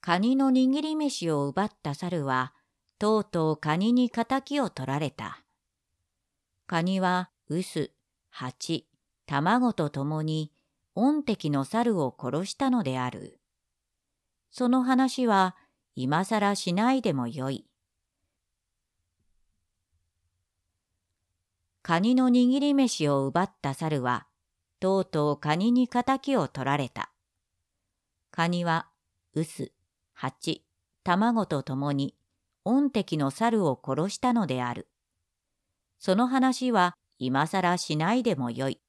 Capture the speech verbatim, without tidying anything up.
カニの握り飯を奪った猿は、とうとうカニに仇を取られた。カニは臼、蜂、卵とともに御敵の猿を殺したのである。その話は今さらしないでもよい。カニの握り飯を奪った猿は、とうとうカニに仇を取られた。カニは臼、蜂、卵とともに御敵の猿を殺したのである。その話は今さらしないでもよい。